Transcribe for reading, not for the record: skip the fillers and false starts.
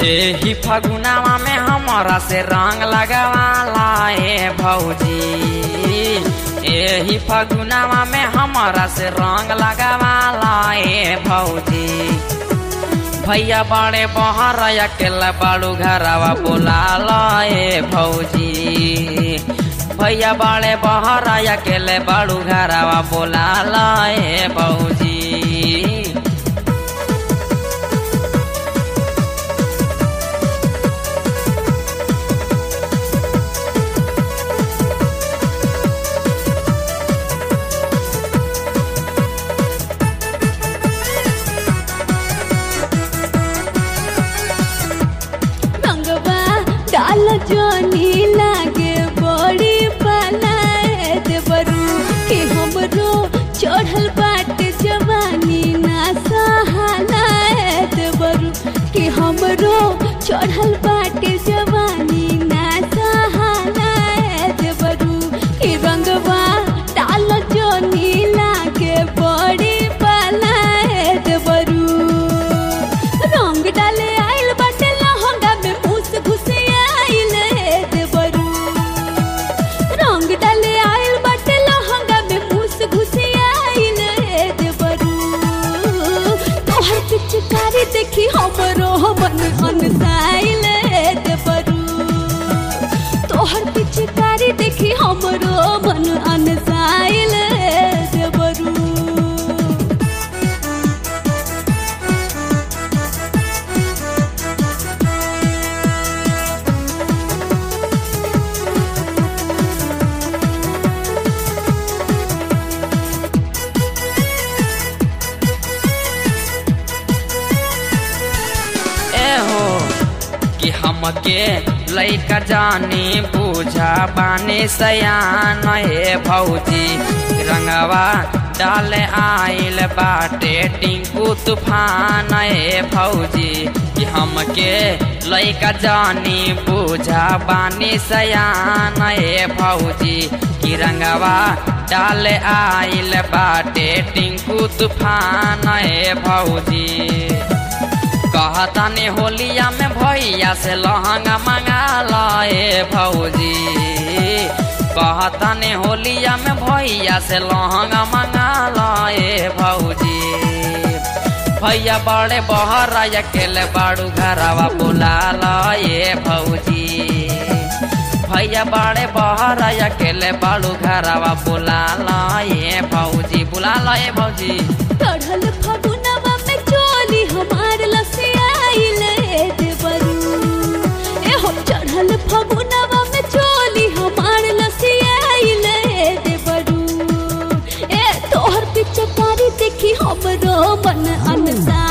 एही फगुनावा में हमारा से रंग लगावाला ए भौजी। एही फगुनावा में हमारा से रंग लगावाला ए भौजी। भैया बड़े बहर अकेला बाड़ू घरवा बोलाला ए भौजी। भैया बड़े बहर अकेले बाड़ू घरवा बोलाला ए भौजी। डाल जोनी लागे बड़ी पलाए देवरू कि हमरो चढ़ल बाटे जवानी ना सहालाए देवरू कि हमरो चढ़ल बाटे जवानी ना सहालाए देवरू कि रंगवा डाल जोनी लागे बड़ी पलाए देवरू। रंग डाले आइल बाटे लहंगा में मूस घुसे देखी हमरो मन अनसाइल देवरू। तोहर पिचकारी देखी हमरो मन अनसाइल देवरू। कि हमके लइका जानी पूछा बानी सयान ए भौजी। रंगवा डाले आइल बाटे टिंकू तूफान ए भौजी। कि हमके लइका जानी पूछा बानी सयान ए भौजी। कि रंगवा डाले आइल बाटे टिंकू तूफान ए भौजी। कहतानी होलिया में भैया से लहंगा मंगाला ए भौजी। कहतानी होलिया में भैया से लहंगा मंगाला ए भौजी। भैया बड़े बहर अकेले बाड़ू घरवा बोलाला ए भौजी। भैया बड़े बहर अकेले बाड़ू घरवा बोलाला ए भौजी। बुलाला ए भौजी। चढ़ल फगुनवा में चोली हमार लसियाइल देवरू। एहो चढ़ल फगुनवा में चोली हमार लसियाइल देवरू। ए तोहर पिचकारी देखी हमरो मन अनसा